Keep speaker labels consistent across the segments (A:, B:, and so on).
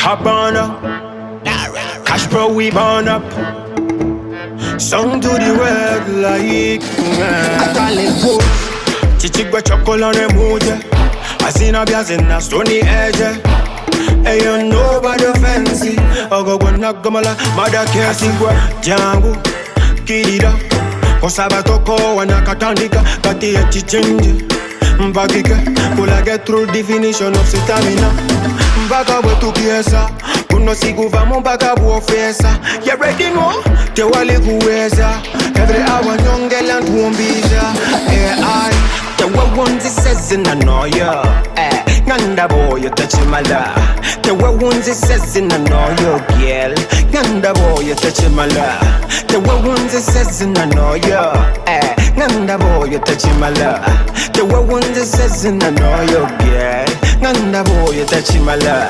A: hop on up. Cash bro, we burn up. Song to the world like I call it good. Chichigwa chocolate moja. Asina biazina stony edge. Hey, you know about the fancy. Ogo gwana gamala, mada kesigwa jangu kirida. Kosaba toko wanakatandika kati ya chichenje. Mbagika, kula get through definition of stamina. Mbaga wetu kiesa, kuno siguva mbaga buofesa. You ready no? Te wale kuweza. Every hour nyongela ntuombiza. AI, te wawonzi sezi na noya. Nganda boy utachimala. Te wawonzi sezi na noya girl. Nganda boy utachimala. Te wawonzi sezi na noya. Nganda boy utachimala. Te wawonzi sezi na noya girl. Nganda boy utachimala.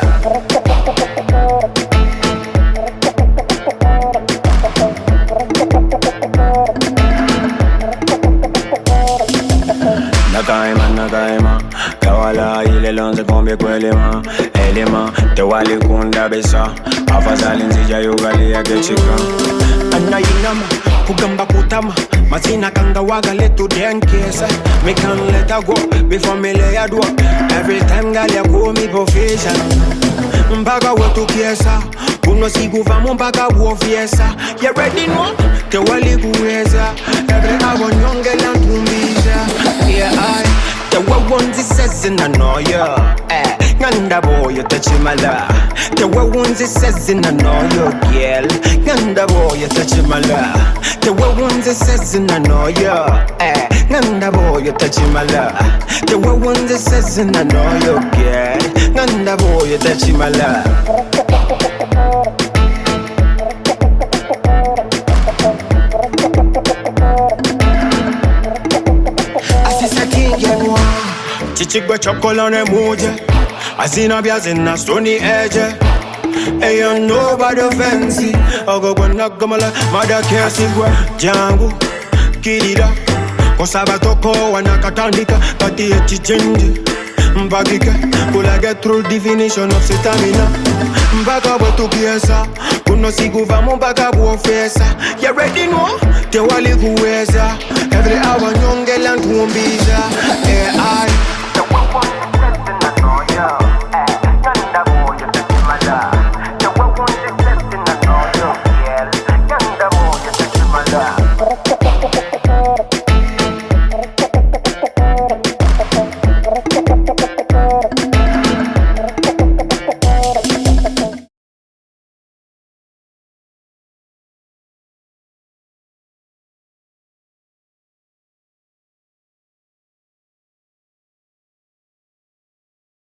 A: Nakaima Kawala ile lonze kombe kwelema Elema te wali kunda besa Afazali nzija yugali ya gechika Anayinama kugamba kutama Mazina kanga waga letu denkesa Me can let her go before me lay a door. Every time gali ya kumi profession Mbaga wetu kiesa Kuno siguva mbaga uofiesa. You ready no? Te wali kuweza. Every hour nyongela ntumbiza. Yeah, te wawonzi sezi na noya. Nganda boy utachimala. Te wawonzi sezi na noya girl. Nganda boy utachimala. Te wawonzi sezi na noya. Nganda boy utachimala. Te wawonzi sezi na noya girl. Nganda boy utachimala. Chichigwa chocolate moja. Asina biazina stony edge. Hey, you know about the fancy. Ogo gwana gamala, mada kesigwa jangu kirida. Kosaba toko wanakatandika kati ya chichenje. Mbagika, kula get through definition of stamina. Mbaga wetu kiesa, kuno siguva mbaga buofesa. You ready no? Te wali kuweza. Every hour nyongela ntuombiza. AI te wawonzi sezi na noya. Nganda boy utachimala. Te wawonzi sezi na noya girl. Nganda boy utachimala.